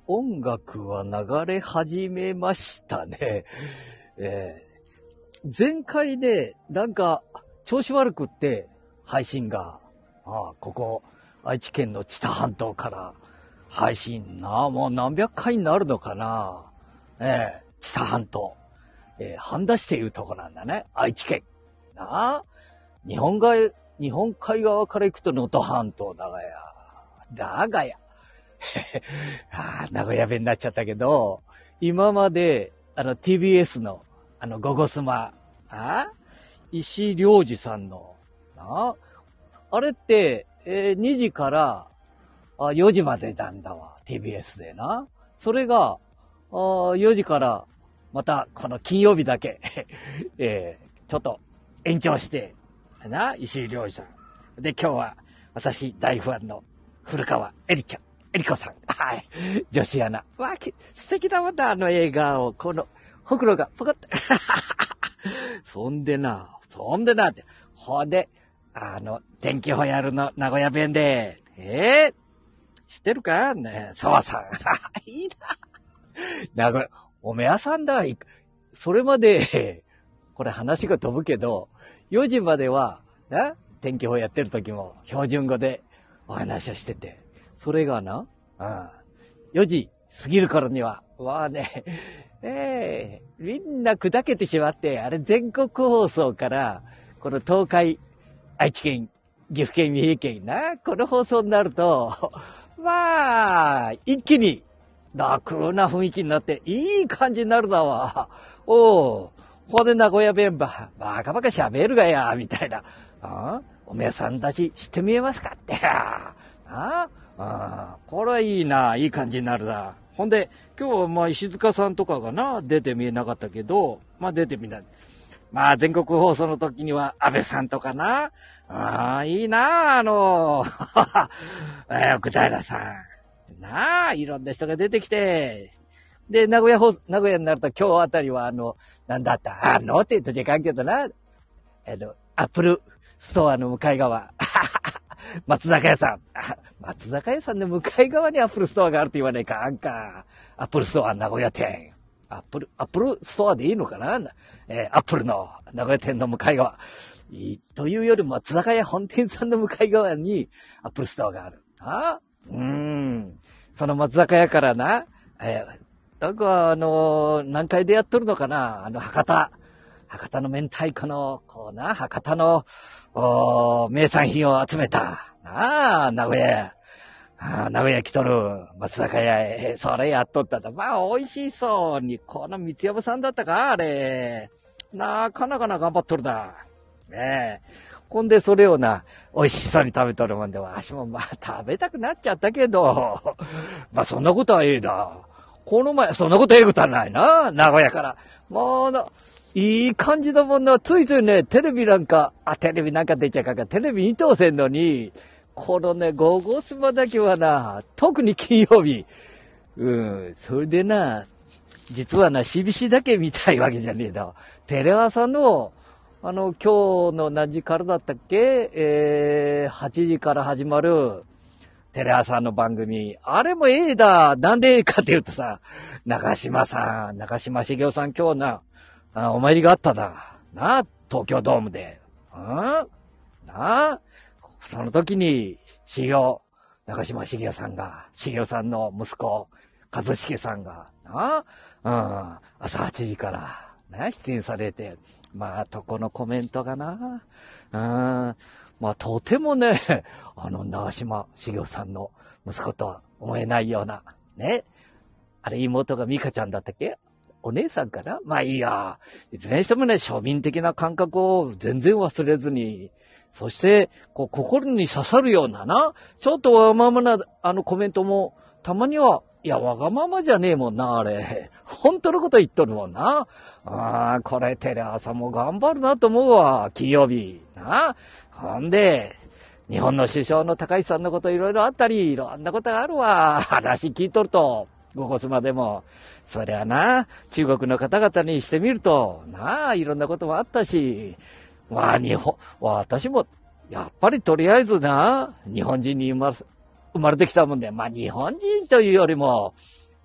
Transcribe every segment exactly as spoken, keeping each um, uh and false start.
音楽は流れ始めましたね。えー、前回ね、なんか調子悪くって配信が、ああここ愛知県の知多半島から配信な、もう何百回になるのかな。えー、知多半島、えー、半田市っていうとこなんだね。愛知県。なあ、日本海、日本海側から行くと能登半島だがや。だがや。ああ、名古屋弁になっちゃったけど、今まで、あの ティービーエス の、あの、ゴゴスマ、あ石井良二さんの、なあれって、えー、にじからあよじまでなんだわ、ティービーエス でな。それが、あよじから、また、この金曜日だけ、えー、ちょっと延長して、な、石井良二さん。で、今日は、私、大ファンの古川エリちゃん。エリコさん。はい。女子アナ。わあ、素敵だもんだ、あの映画を。この、ほくろが、ぽこって。そんでな、そんでなって。ほんで、あの、天気予報やるの、名古屋弁で。えー、知ってるかね、沢さん。いいな。名古屋、おめやさんだ。それまで、これ話が飛ぶけど、よじまでは、な、天気予報やってる時も標準語でお話をしてて。それがな、うん、よじ過ぎる頃には、わあね、ええー、みんな砕けてしまって、あれ全国放送から、この東海、愛知県、岐阜県、三重県な、この放送になると、まあ、一気に楽な雰囲気になって、いい感じになるだわ。おう、ほんで名古屋弁ば、バカバカ喋るがや、みたいな。あおめえさんたち知ってみえますかって。ああああ、これはいいな、いい感じになるな。ほんで、今日はまあ石塚さんとかがな、出てみえなかったけど、まあ出てみない。まあ全国放送の時には安倍さんとかな。ああ、いいな、あの、え奥平さん。なあ、いろんな人が出てきて。で、名古屋放送、名古屋になると今日あたりはあの、なんだった、あのって言うと時間けどな。あの、アップルストアの向かい側。松坂屋さん。松坂屋さんの向かい側にアップルストアがあるって言わないか。あんか。アップルストア名古屋店。アップル、アップルストアでいいのかな、えー、アップルの名古屋店の向かい側。というより松坂屋本店さんの向かい側にアップルストアがある。あうーん。その松坂屋からな、えー、なんかあのー、何回でやっとるのかな、あの博多。博多の明太子の、こうな、博多の、名産品を集めた。ああ、名古屋。ああ、名古屋来とる。松坂屋へ、それやっとったと。まあ、美味しそうに、この三つ山さんだったか、あれ。なかなかな頑張っとるだ。ねえ。ほんで、それをな、美味しそうに食べとるもんで、わしもまあ、食べたくなっちゃったけど、まあ、そんなことはええだ。この前、そんなことええことはないな、名古屋から。もうな、いい感じだもんな。ついついね、テレビなんか、あ、テレビなんか出ちゃうかか、テレビ見通せんのに、このね、ゴゴスマだけはな、特に金曜日。うん、それでな、実はな、シービーシーだけ見たいわけじゃねえだ。テレ朝の、あの、今日の何時からだったっけえー、はちじから始まる、テレ朝の番組。あれもええだ。なんでええかって言うとさ、中島さん、中島茂雄さん今日な、あお参りがあっただ。なあ、東京ドームで。うんなあ、その時に、茂雄、中島茂雄さんが、茂雄さんの息子、一茂さんが、なあ、うん、朝はちじから、ね、出演されて、まあ、とこのコメントがな、うん、まあ、とてもね、あの、長島茂雄さんの息子とは思えないような、ね。あれ、妹が美香ちゃんだったっけ？お姉さんかな？まあいいや。いずれにしてもね、庶民的な感覚を全然忘れずに、そして、こう、心に刺さるようなな、ちょっとわがままな、あのコメントも、たまには、いや、わがままじゃねえもんな、あれ。本当のこと言っとるもんな。ああ、これ、テレ朝も頑張るなと思うわ、金曜日。な。ほんで、日本の首相の高市さんのこといろいろあったり、いろんなことがあるわ。話聞いとると。ごこつまでも。そりゃな、中国の方々にしてみると、なあ、いろんなこともあったし、まあ日本、私も、やっぱりとりあえずな、日本人に生まれ、生まれてきたもんで、まあ日本人というよりも、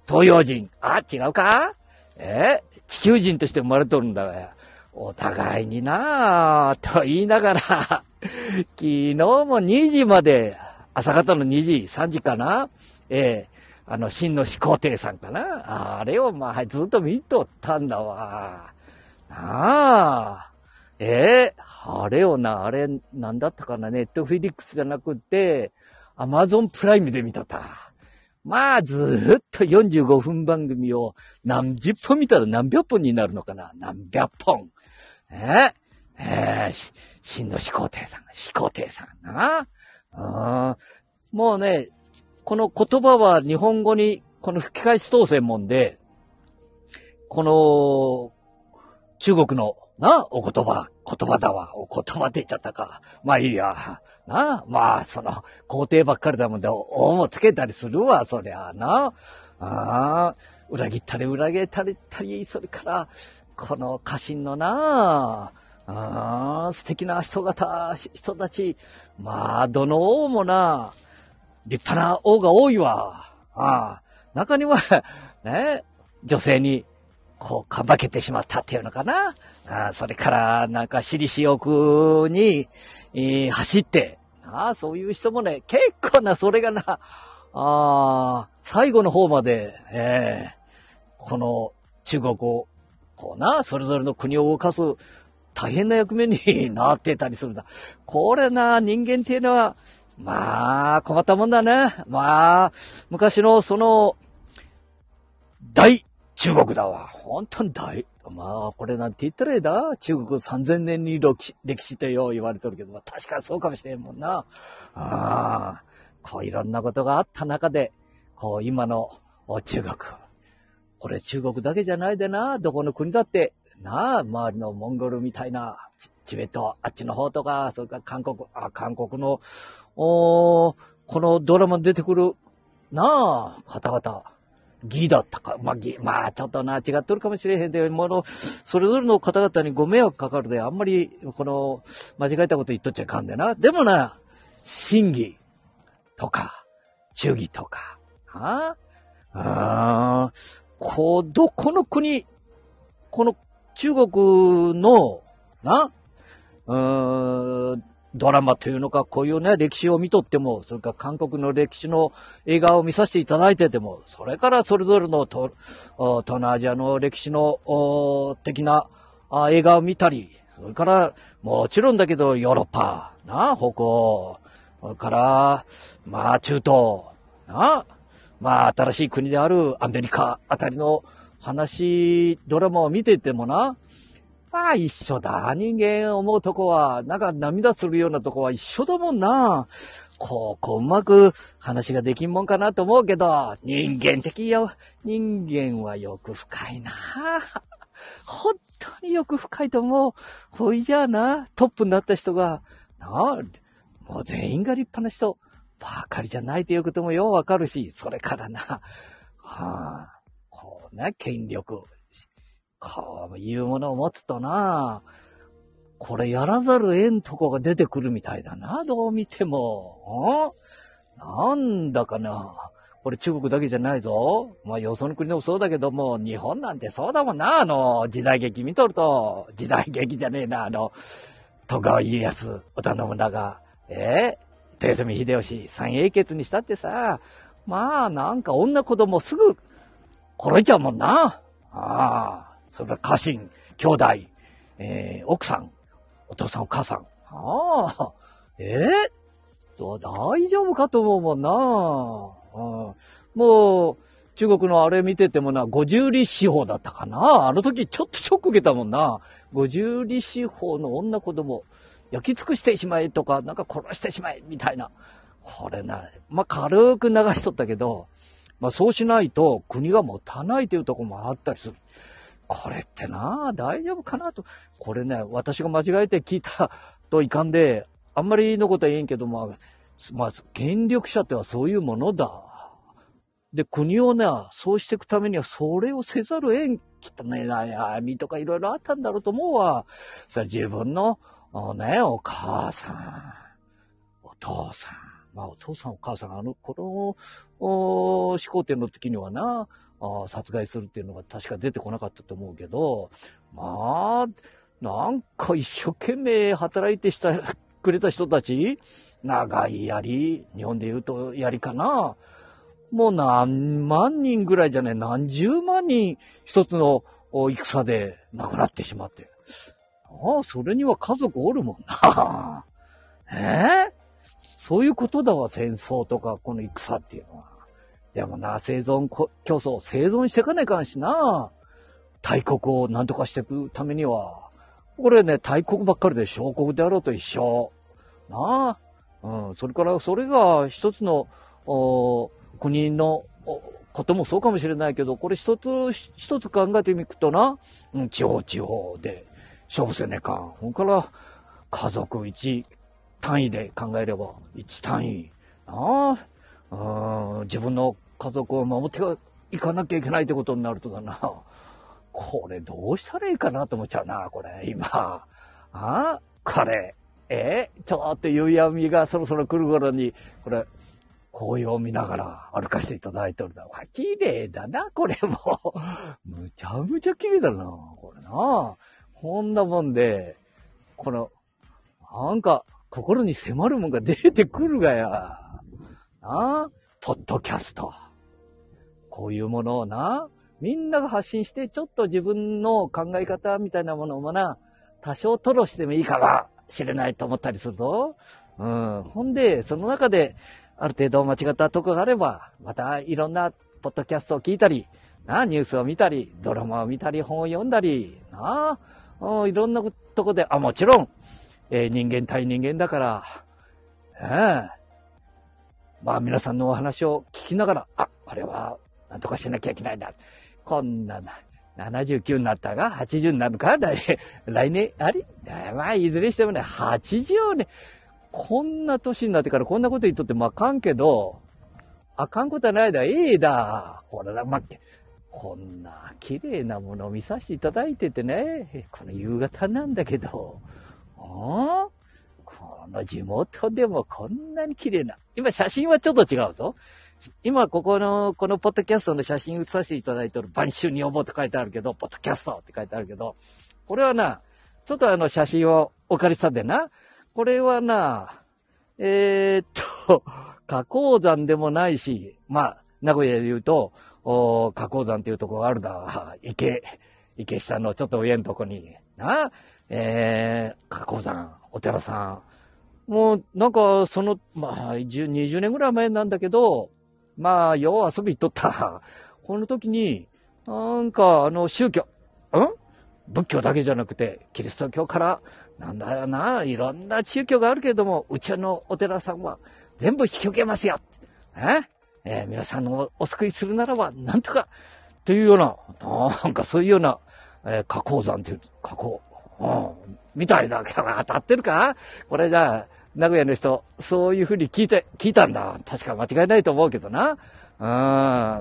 東洋人。あ、違うか？えー、地球人として生まれとるんだが、お互いになぁ、と言いながら、昨日もにじまで、朝方のにじ、さんじかな？えー、あの、真の始皇帝さんかな？あれをまあ、ずっと見とったんだわ。なあ。えー、あれをな、あれ、なんだったかな、ネットフィリックスじゃなくて、アマゾンプライムで見とった。まあ、ずーっとよんじゅうごふん番組を何十本見たら何百本になるのかな？何百本。えー、えー、真の始皇帝さん、始皇帝さんな。あもうね、この言葉は日本語に、この吹き替え当選もんで、この、中国の、な、お言葉、言葉だわ、お言葉って言っちゃったか。まあいいや。な、まあ、その、皇帝ばっかりだもんで、おもつけたりするわ、そりゃな。ああ、裏切ったり裏切ったり、それから、この家臣のな、ああ、素敵な人方、人たち、まあ、どの王もな、立派な王が多いわ。ああ、中には、ね、女性に、こう、かばけてしまったっていうのかな。あそれから、なんか、私利私欲に、えー、走って、あそういう人もね、結構な、それがな、あ最後の方まで、えー、この中国を、こうな、それぞれの国を動かす大変な役目になってたりするんだ。これな、人間っていうのは、まあ、困ったもんだね。まあ、昔のその、大、中国だわ。本当に大。まあ、これなんて言ったらいいだ。中国さんぜんねんに歴史、歴史ってよう言われてるけど、まあ、確かにそうかもしれんもんな。ああ、こういろんなことがあった中で、こう今の中国。これ中国だけじゃないでな。どこの国だって、なあ、周りのモンゴルみたいな、チベット、あっちの方とか、それから韓国、あ、韓国の、おこのドラマに出てくる、なあ、方々。義だったか。まあ、義、まあ、ちょっとな、違っとるかもしれへんで、もの、それぞれの方々にご迷惑かかるで、あんまり、この、間違えたこと言っとっちゃいかんでな。でもな、真義とか、忠義とか、ああ、こう、どこの国、この中国の、な、うーん、ドラマというのか、こういうね、歴史を見とっても、それから韓国の歴史の映画を見させていただいてても、それからそれぞれの東南アジアの歴史の的な映画を見たり、それからもちろんだけどヨーロッパ、な、北欧、それから、まあ中東、な、まあ新しい国であるアメリカあたりの話、ドラマを見ててもな、まあ一緒だ。人間思うとこは、なんか涙するようなとこは一緒だもんな。こう、こううまく話ができんもんかなと思うけど、人間的よ。人間はよく深いな。本当によく深いと思う。ほいじゃあな、トップになった人が、なあ、もう全員が立派な人ばかりじゃないということもようわかるし、それからな、はあ、こうね、権力。こういうものを持つとな、これやらざる得んとこが出てくるみたいだな、どう見ても。なんだかな。これ中国だけじゃないぞ。まあよその国でもそうだけども、日本なんてそうだもんな、あの、時代劇見とると、時代劇じゃねえな、あの、徳川家康、織田信長、えー、豊臣秀吉、三英傑にしたってさ、まあなんか女子供すぐ殺えちゃうもんな。ああ。それから家臣、兄弟、えー、奥さん、お父さんお母さん。ああ、えー、大丈夫かと思うもんな。あもう、中国のあれ見ててもな、五十里四方だったかな。あの時ちょっとショック受けたもんな。五十里四方の女子供、焼き尽くしてしまえとか、なんか殺してしまえ、みたいな。これな、まあ、軽く流しとったけど、まあ、そうしないと国が持たないというところもあったりする。これってな、大丈夫かなと。これね、私が間違えて聞いたといかんで、あんまりのことは言えんけど、まあ、まあ、権力者ってはそういうものだ。で、国をね、そうしていくためには、それをせざるを得ん。きっとね、悩みとかいろいろあったんだろうと思うわ。それ自分の、ね、お母さん、お父さん、 まあお父さんお母さん、あの、この、お始皇帝の時にはな、あ殺害するっていうのが確か出てこなかったと思うけど、まあ、なんか一生懸命働いてしたくれた人たち、長い槍、日本で言うと槍かな。もう何万人ぐらいじゃね、何十万人一つの戦で亡くなってしまって。ああ、それには家族おるもんな。ええそういうことだわ、戦争とかこの戦っていうのは。でもな、生存競争、生存していかないかんしな。大国を何とかしていくためには。これね、大国ばっかりで小国であろうと一緒。なあ。うん。それから、それが一つの、国のこともそうかもしれないけど、これ一つ一つ考えてみるとな、うん、地方地方で勝負せねえかん。ほんから家族一単位で考えれば一単位なあ、うん、自分の家族を守っていかなきゃいけないってことになるとだな。これどうしたらいいかなと思っちゃうな、これ今。ああ、これえちょっと夕闇がそろそろ来る頃にこれ。紅葉を見ながら歩かせていただいておるだ。綺麗だな、これも。むちゃむちゃ綺麗だな、これな。こんなもんで、この、なんか、心に迫るもんが出てくるがや。なあ、ポッドキャスト。こういうものをな、みんなが発信して、ちょっと自分の考え方みたいなものもな、多少吐露してもいいかもしれないと思ったりするぞ。うん。ほんで、その中で、ある程度間違ったとこがあれば、またいろんなポッドキャストを聞いたり、なニュースを見たり、ドラマを見たり、本を読んだり、なあ、いろんなとこで、あ、もちろん、えー、人間対人間だから、ええ、まあ皆さんのお話を聞きながら、あ、これはなんとかしなきゃいけないんだ。こんなななじゅうきゅうになったがはちじゅうになるか来年、来年、あれまあいずれにしてもね、はちじゅうねん。こんな年になってからこんなこと言っとってもあかんけど、あかんことはないだ、ええだ。これだ、ま、こんな綺麗なものを見させていただいててね、この夕方なんだけど、あこの地元でもこんなに綺麗な。今写真はちょっと違うぞ。今ここの、このポッドキャストの写真写させていただいておる、晩秋女房って書いてあるけど、ポッドキャストって書いてあるけど、これはな、ちょっとあの写真をお借りしたんでな、これはな、えー、っと、花崗山でもないし、まあ、名古屋で言うと、花崗山っていうとこがあるだ。池、池下のちょっと上のとこに、な、えー、花崗山、お寺さん。もう、なんか、その、まあ、にじゅうねんぐらい前なんだけど、まあ、よう遊び行っとった。この時に、なんか、あの、宗教、ん仏教だけじゃなくて、キリスト教から、なんだよな、いろんな宗教があるけれども、うちのお寺さんは全部引き受けますよ。ええー、皆さんのお救いするならば、なんとか、というような、なんかそういうような、えー、花崗山っていう、花崗、うん、みたいな、当たってるかこれじゃあ、名古屋の人、そういうふうに聞いて、聞いたんだ。確か間違いないと思うけどな。うん、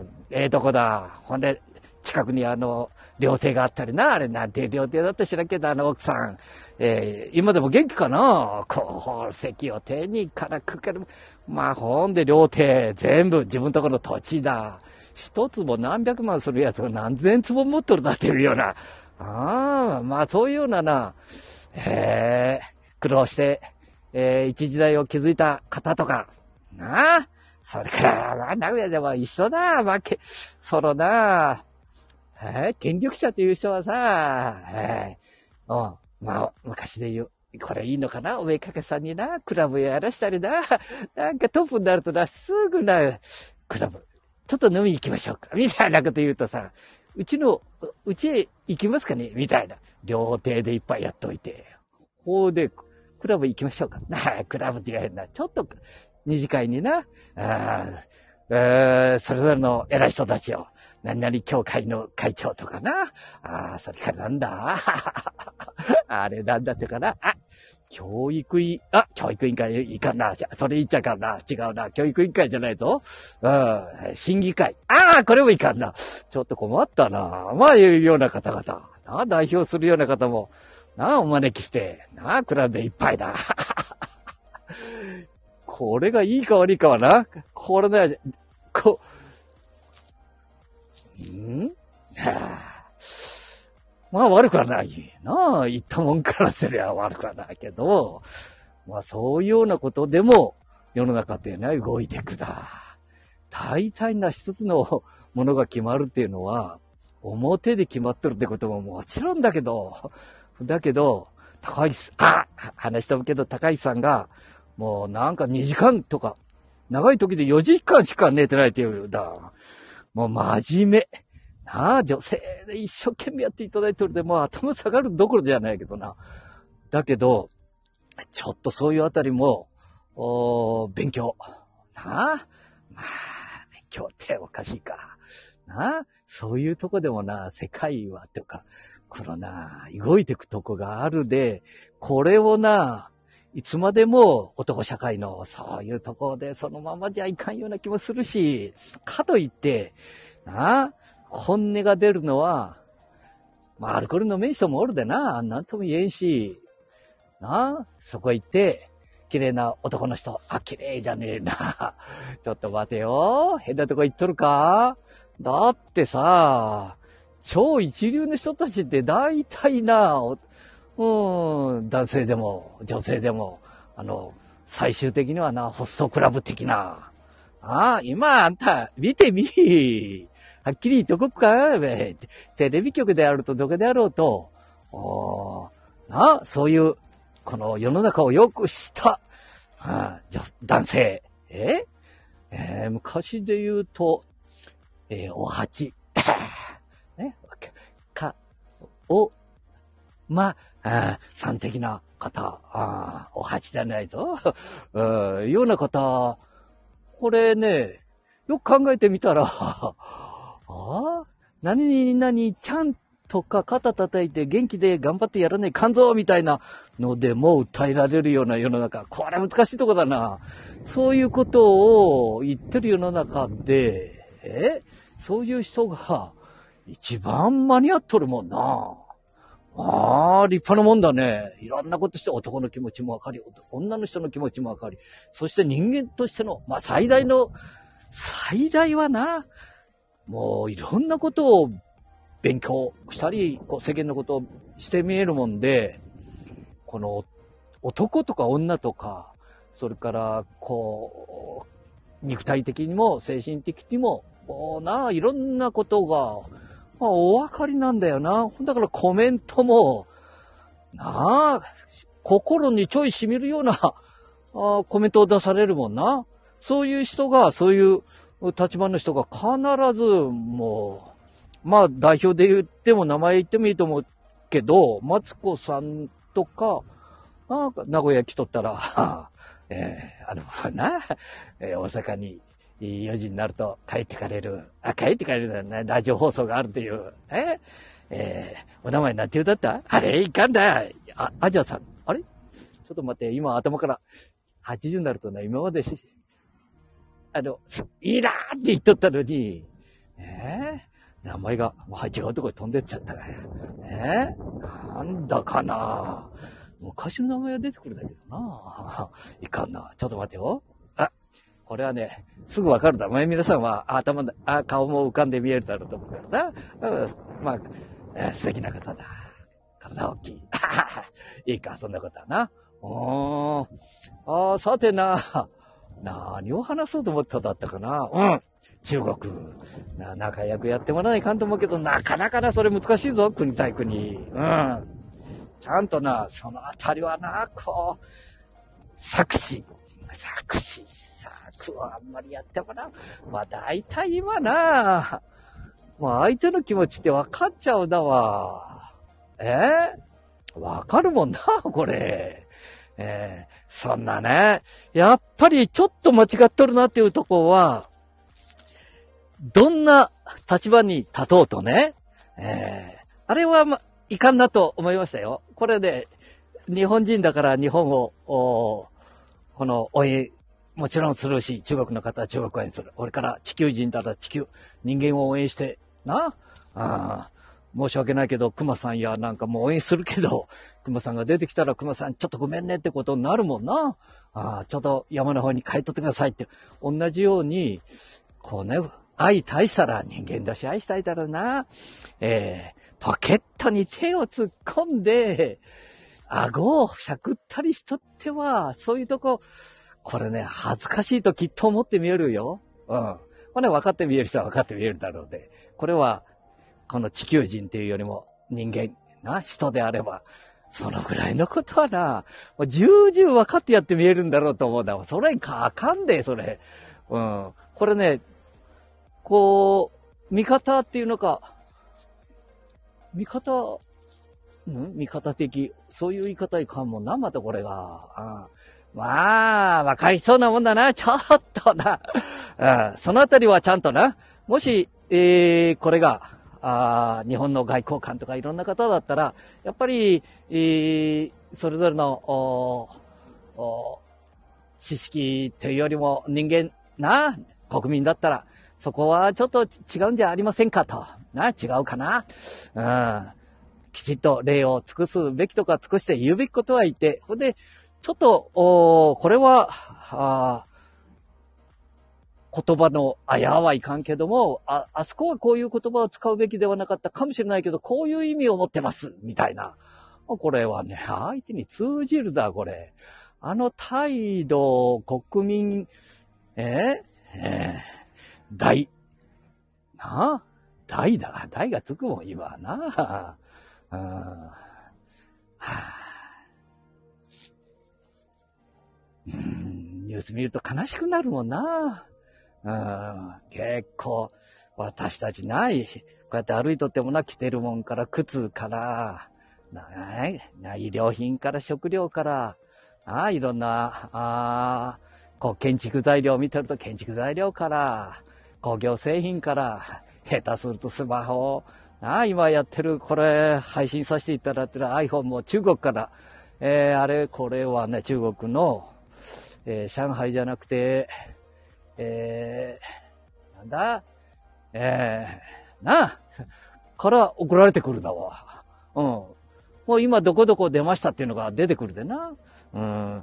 ええー、とこだ。ほんで、近くにあの、料亭があったりな、あれなんていう料亭だったら知らんけど、あの奥さん、えー、今でも元気かなこう、石を手にからくから、まあ、ほんで料亭、全部自分とこの土地だ。一坪何百万するやつが何千坪持っとるだっていうような。ああ、まあそういうようなな、えー、苦労して、えー、一時代を築いた方とか、なあ、それから、まあ、名古屋でも一緒だ、まあ、け、そのな、えー、権力者っていう人はさ、えー、うん、まあ、昔で言う、これいいのかなおめかけさんにな、クラブやらしたりな、なんかトップになるとな、すぐな、クラブ、ちょっと飲みに行きましょうか、みたいなこと言うとさ、うちの、うちへ行きますかねみたいな。料亭でいっぱいやっといて。ほうで、クラブ行きましょうか。なあ、クラブって言わへんな。ちょっと、二次会にな、あえー、それぞれの偉い人たちを、何々協会の会長とかな。ああ、それからなんだあれなんだってかな。あ、教育委員、あ、教育委員会いかんな。それ言っちゃいかんな。違うな。教育委員会じゃないぞ。うん、審議会。ああ、これもいかんな。ちょっと困ったな。まあ、いうような方々。な代表するような方も、なお招きして、なクラブでいっぱいだ。 これがいいか悪いかはな。これね、こ、んはあ、まあ悪くはないなあ。言ったもんからすりゃ悪くはないけど、まあそういうようなことでも世の中っていうのは動いていくだ。大体な一つのものが決まるっていうのは、表で決まってるってことももちろんだけど、だけど、高市、あ話したけど高市さんが、もうなんかにじかんとか、長い時でよじかんしか寝てないっていうだ。もう真面目。なあ、女性で一生懸命やっていただいてるで、もう頭下がるどころじゃないけどな。だけど、ちょっとそういうあたりも、お勉強。なあ、まあ、勉強っておかしいか。なあ、そういうとこでもな、世界はとか、このな、動いてくとこがあるで、これをな、いつまでも男社会のそういうとこでそのままじゃいかんような気もするし、かといって、なあ、本音が出るのは、まあ、アルコール飲めん人もおるでな、なんとも言えんし、なあ、そこ行って、綺麗な男の人、あ、綺麗じゃねえな。ちょっと待てよ。変なとこ行っとるか？だってさ、超一流の人たちって大体な、うん、男性でも女性でも、あの、最終的にはな、ホストクラブ的な。ああ、今あんた、見てみ。はっきり言っとこっか。テレビ局であるとどこであろうと、おな、そういう、この世の中をよく知った、ああ、男性。ええー、昔で言うと、えー、お鉢。ね、か、お、ま、あ、さん的な方、あお鉢じゃないぞ。うん、ような方、これね、よく考えてみたら、あ何々ちゃんとか肩叩いて元気で頑張ってやらないかんぞみたいなのでも訴えられるような世の中。これ難しいとこだな。そういうことを言ってる世の中で、えそういう人が一番間に合っとるもんな。ああ、立派なもんだね。いろんなことして男の気持ちもわかり、女の人の気持ちもわかり、そして人間としての、まあ最大の、最大はな、もういろんなことを勉強したり、こう世間のことをして見えるもんで、この男とか女とか、それからこう、肉体的にも精神的にも、こうな、いろんなことが、まあ、お分かりなんだよな。だからコメントも、なあ、心にちょい染みるようなあコメントを出されるもんな。そういう人が、そういう立場の人が必ずもう、まあ代表で言っても名前言ってもいいと思うけど、マツコさんとか、なんか名古屋来とったら、えー、あのな、えー、大阪に、よじになると帰ってかれる。あ、帰ってかれるね。ラジオ放送があるという。ええー、お名前なんて言うだったあれいかんだ。あ、アジャさん。あれちょっと待って、今頭からはちじゅうになるとね、今までし、あの、いいなーって言っとったのに、えー、名前が、もう違うところに飛んでっちゃったから。えー、なんだかな昔の名前が出てくるんだけどな。いかんな。ちょっと待ってよ。あ、これはね、すぐわかるだろうね。皆さんは頭だ、あ、顔も浮かんで見えるだろうと思うからな。まあ、えー、素敵な方だ。体大きい。いいか、そんなことはな。おー。あー、さてな。何を話そうと思っただったかな。うん。中国。な、仲良くやってもらわないかんと思うけど、なかなかな、それ難しいぞ。国対国。うん。ちゃんとな、そのあたりはな、こう、作詞。作詞。作はあんまりやってもらう。まあ大体今な、まあ相手の気持ちって分かっちゃうだわ。えー、分かるもんな、これ。えー、そんなね、やっぱりちょっと間違っとるなっていうとこは、どんな立場に立とうとね、えー、あれはま、いかんなと思いましたよ。これで、日本人だから日本を、この応援、もちろんするし、中国の方は中国を応援する。俺から地球人だったら地球、人間を応援して、なあ、 申し訳ないけど、熊さんやなんかもう応援するけど、熊さんが出てきたら熊さんちょっとごめんねってことになるもんな。ああ、ちょっと山の方に帰っとってくださいって。同じように、こうね、愛対したら人間だし愛したいだろうな。えー、ポケットに手を突っ込んで、顎をしゃくったりしとっては、そういうとこ、これね、恥ずかしいときっと思って見えるよ。うん。これね、分かって見える人は分かって見えるだろうで。これは、この地球人っていうよりも人間な人であれば、そのぐらいのことはな、もう重々分かってやって見えるんだろうと思うんだ。それかあかんで、それ。うん。これね、こう、味方っていうのか、味方、ん味方的、そういう言い方いかんもんな、またこれが。ああまあ、わかりそうなもんだな、ちょっとな。うん、そのあたりはちゃんとな、もし、えー、これが、あ日本の外交官とかいろんな方だったら、やっぱり、えー、それぞれの、おお知識というよりも人間な、国民だったら、そこはちょっと違うんじゃありませんかと。な、違うかな。うん。きちっと礼を尽くすべきとか尽くして言うべきことは言って、ほんで、ちょっと、おこれは、あ言葉のあやはいかんけども、あ、あそこはこういう言葉を使うべきではなかったかもしれないけど、こういう意味を持ってます、みたいな。これはね、相手に通じるだ、これ。あの態度、国民、えー、えー、大、なあ大だ、大がつくもん、今な。うん、はあうん、ニュース見ると悲しくなるもんな。うん、結構、私たちない。こうやって歩いとってもな、着てるもんから靴から、な、な衣料品から食料から、あいろんな、あこう建築材料を見てると建築材料から、工業製品から、下手するとスマホ、あ今やってる、これ配信させていただいてる iPhone も中国から、えー、あれ、これはね、中国の、えー、上海じゃなくて、えー、なんだえー、なあ、から送られてくるだわ。うん。もう今どこどこ出ましたっていうのが出てくるでな。うん。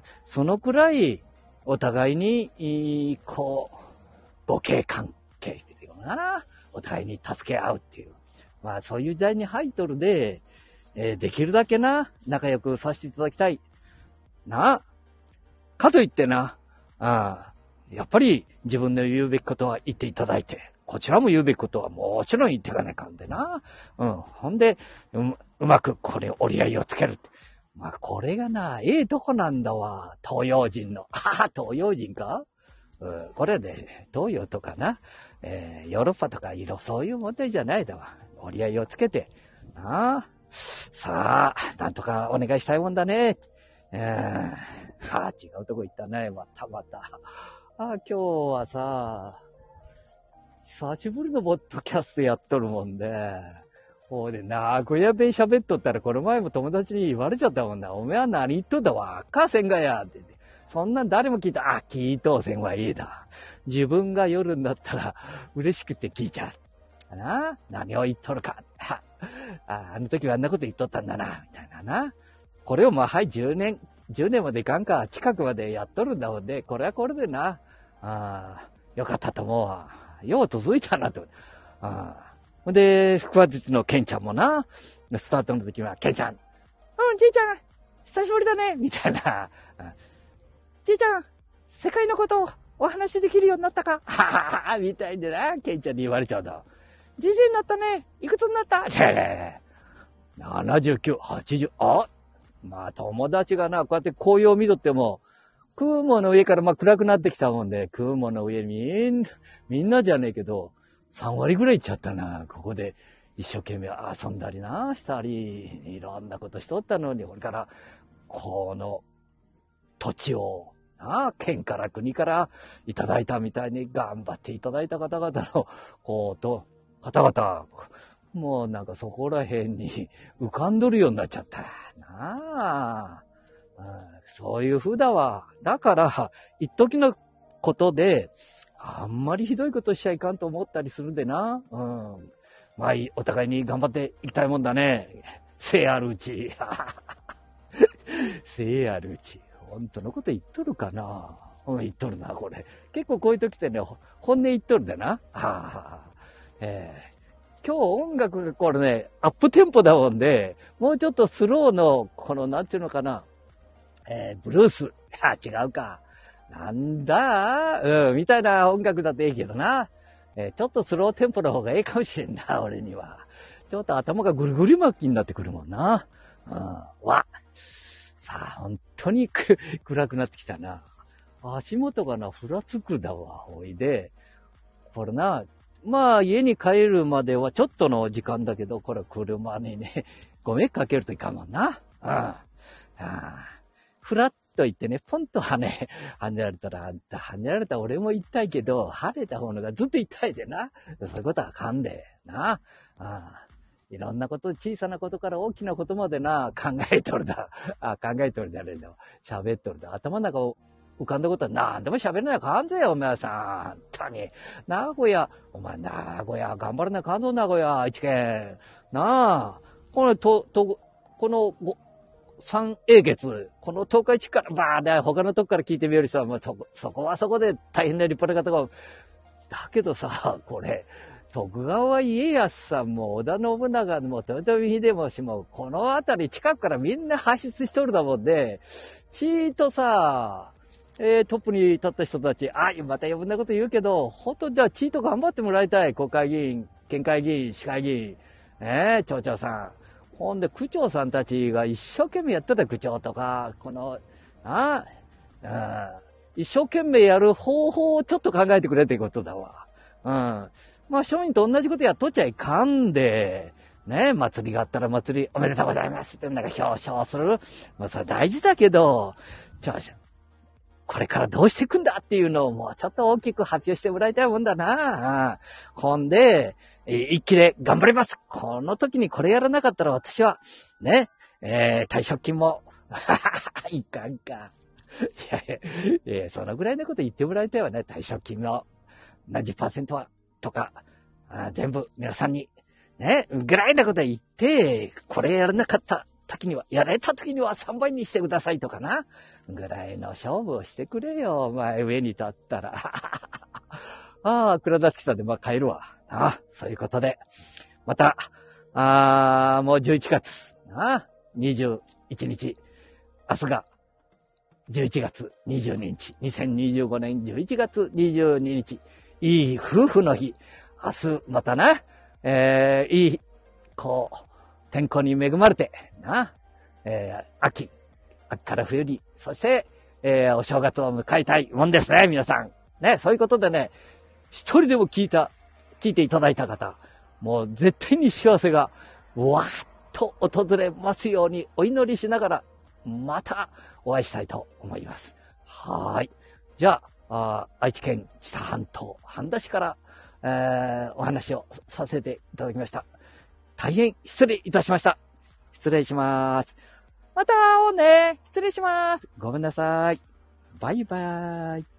そのくらい、お互いに、いい、こう、互恵関係っていうのかな。お互いに助け合うっていう。まあそういう時代に入っとるで、えー、できるだけな、仲良くさせていただきたい。なあ。かといってな、あやっぱり自分の言うべきことは言っていただいて、こちらも言うべきことはもちろん言っていかないかんでな。うん。ほんで、う、うまくこれ折り合いをつけるって。まあこれがな、ええとこなんだわ。東洋人の。はは、東洋人かうん、これで、東洋とかな、えー、ヨーロッパとかいろ、そういう問題じゃないだわ。折り合いをつけて。なあ。さあ、なんとかお願いしたいもんだね。えーはあ、違うとこ行ったね。またまた。ああ、今日はさ、久しぶりのポッドキャストやっとるもんで、ほうで、名古屋弁喋っとったら、この前も友達に言われちゃったもんな。おめえは何言っとんだわっかせんがや。って。そんなん誰も聞いた。あ、聞いとうせんはいいだ。自分が夜になったら嬉しくて聞いちゃう。な何を言っとるか。あ、あの時はあんなこと言っとったんだな。みたいなな。これをまあ、はい、じゅうねん。じゅうねんまでいかんか、近くまでやっとるんだもんで、これはこれでな、あよかったと思うわ。よう続いたなと。あほんで、腹話術のケンちゃんもな、スタートの時は、ケンちゃん、うん、じいちゃん、久しぶりだね、みたいな。じいちゃん、世界のことをお話しできるようになったかはははみたいでな、ケンちゃんに言われちゃうんだ。じじいになったね、いくつになったななじゅうきゅう、はちじゅう、あまあ友達がな、こうやって紅葉を見とっても、雲の上からまあ暗くなってきたもんで、雲の上にみんな、みんなじゃねえけど、さんわりぐらい行っちゃったな。ここで一生懸命遊んだりな、したり、いろんなことしとったのに、これから、この土地を、な、県から国からいただいたみたいに頑張っていただいた方々の、こうと、方々、もうなんかそこら辺に浮かんどるようになっちゃった。なあ、うん、そういう風だわ。だから、一時のことで、あんまりひどいことしちゃいかんと思ったりするんでな。うん。 まあ、お互いに頑張っていきたいもんだね。せあるうち。せあるうち。本当のこと言っとるかな。言っとるな、これ。結構こういう時ってね、本音言っとるんだな。はあはあ、えー、今日音楽がこれね、アップテンポだもんで、もうちょっとスローの、この、なんていうのかな。えー、ブルース。あ、違うか。なんだうん、みたいな音楽だっていいけどな。えー、ちょっとスローテンポの方がいいかもしれんな、俺には。ちょっと頭がぐるぐる巻きになってくるもんな。うん、わ。さあ、本当にく暗くなってきたな。足元がな、ふらつくだわ、おいで。これな、まあ家に帰るまではちょっとの時間だけど、これ車にね、ごめんかけるといかんもんな。うん。ああ、ふらっと言ってね、ポンと跳ね、跳ねられたら、あんた跳ねられたら俺も痛いけど、晴れた方のがずっと痛いでな。そういうことはあかんで、な。ああ、いろんなこと、小さなことから大きなことまでな、考えとるだ。あ、考えとるじゃねえんだ。喋っとるだ。頭の中を浮かんだことは何でも喋れないかんぜよ、お前さん。本当に。名古屋、お前名古屋、頑張らないかんぞ、名古屋、愛知県。なあ。この、と、と、この、ご、三英月、この東海地区からバーで他のとこから聞いてみる人は、もうそこ、そこはそこで大変な立派な方が、だけどさ、これ、徳川家康さんも織田信長も豊臣秀吉もこの辺り近くからみんな輩出しとるだもんで、ちーとさ、えー、トップに立った人たち、あ、また余分なこと言うけど、ほんとじゃあちーと頑張ってもらいたい。国会議員、県会議員、市会議員、ねえ、町長さん。ほんで、区長さんたちが一生懸命やってた区長とか、この、ああ、一生懸命やる方法をちょっと考えてくれってことだわ。うん。まあ、庶民と同じことやっとっちゃいかんで、ね、祭りがあったら祭りおめでとうございますってなんか表彰する。まあ、それ大事だけど、ちょ、これからどうしていくんだっていうのをもうちょっと大きく発表してもらいたいもんだな。ほんで、一気で頑張ります。この時にこれやらなかったら私は、ね、えー、退職金も、いかんか。いやいや、いやそのぐらいのこと言ってもらいたいわね。退職金の何十パーセントは、とか、あ全部皆さんに、ね、ぐらいなこと言って、これやらなかった時には、やられた時にはさんばいにしてくださいとかな。ぐらいの勝負をしてくれよ、お前上に立ったら。ああ、倉田月さんで、まあ帰るわ。ああ、そういうことで。また、ああ、もうじゅういちがつ。ああ、にじゅういちにち。明日が、じゅういちがつにじゅうににち。にせんにじゅうごねんじゅういちがつにじゅうににち。いい夫婦の日。明日、またな、えー、いい、こう、天候に恵まれて、な、えー、秋、秋から冬に、そして、えー、お正月を迎えたいもんですね、皆さん。ね、そういうことでね、一人でも聞いた、聞いていただいた方、もう絶対に幸せが、わーっと訪れますようにお祈りしながら、またお会いしたいと思います。はーい。じゃあ、あ愛知県知多半島半田市から、えー、お話をさせていただきました。大変失礼いたしました。失礼します。また会おうね。失礼します。ごめんなさい。バイバーイ。